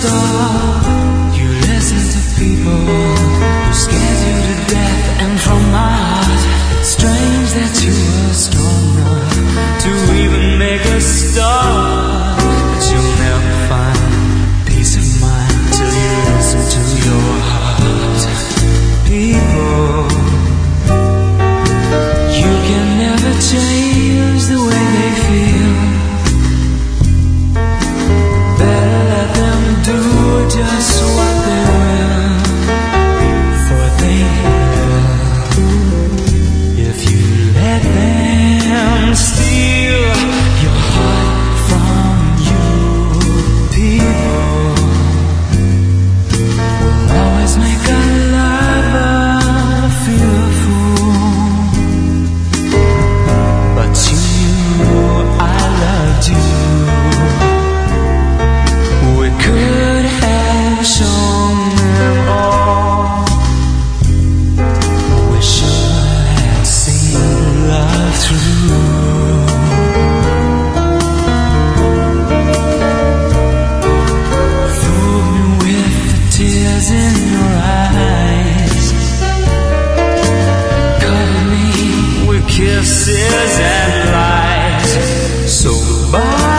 star. You listen to people who scared you to death, and from my heart, it's strange that you were strong enough to even make a start. But you'll never find peace of mind till you listen to your heart. People, you can never change the way they feel. Better let them do just what they will, for they will. If you let them steal your heart from you, people will always make a lover feel a fool. But you knew I loved you. We could have shown them all. We should have seen love through. Fooled me with the tears in your eyes, covered me with kisses and lies. So goodbye.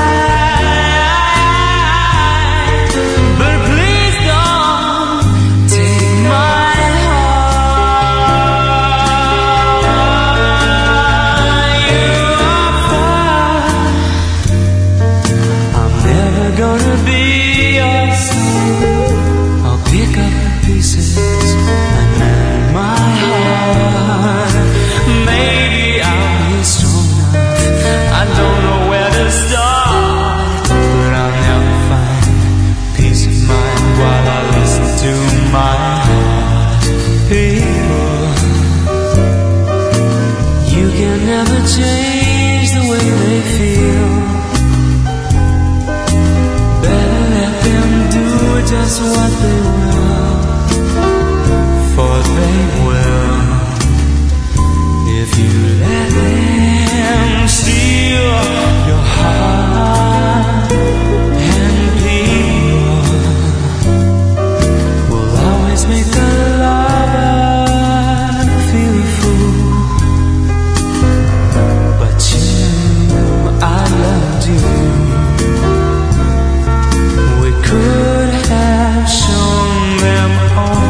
But please don't take my heart. You are far. I'm never gonna be your son. I'll pick up the pieces and mend my heart. Maybe I'll be strong enough. I don't know where to start, but I'll never find peace of mind while I listen to my heart. People, you can never change the way they feel. Better let them do just what they will, for they will. If you let them steal your heart, and people will always make a lover feel a fool. But you knew I loved you. We could have shown them all.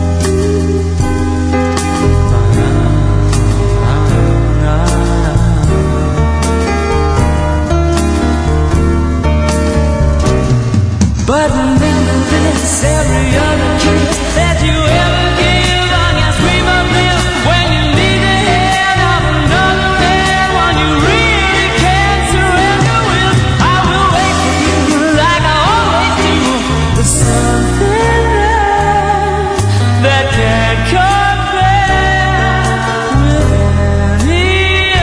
But remember this, every other kiss that you ever give on your scream of bliss, when you need the hand of another man, when you really can't surrender with, I will wait for you like I always do. There's something there that can't compare with any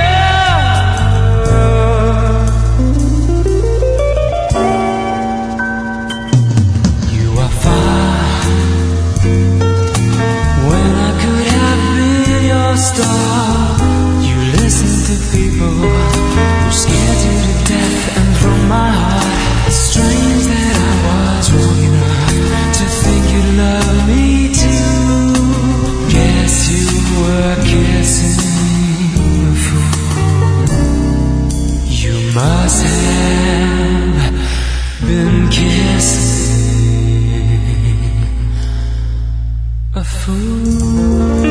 other. You are far when I could have been your star. You listen to people who scared you to death, and from my heart, it's strange that I was wrong enough to think you'd love me too. Guess you were kissing a fool. You must have been kissing a fool.